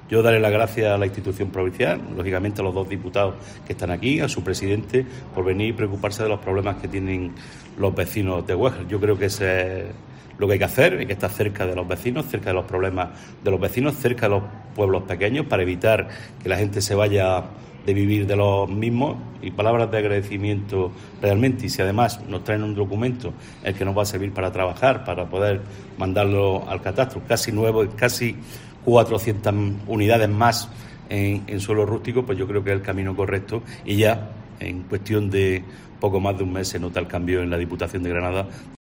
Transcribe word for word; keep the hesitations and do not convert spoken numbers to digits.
Yo daré las gracias a la institución provincial, lógicamente a los dos diputados que están aquí, a su presidente, por venir y preocuparse de los problemas que tienen los vecinos de Huéjar. Yo creo que ese es lo que hay que hacer, hay que estar cerca de los vecinos, cerca de los problemas de los vecinos, cerca de los pueblos pequeños, para evitar que la gente se vaya de vivir de los mismos. Y palabras de agradecimiento realmente, y si además nos traen un documento el que nos va a servir para trabajar, para poder mandarlo al catastro, casi nuevo, casi cuatrocientas unidades más en, en suelo rústico, pues yo creo que es el camino correcto, y ya en cuestión de poco más de un mes se nota el cambio en la Diputación de Granada.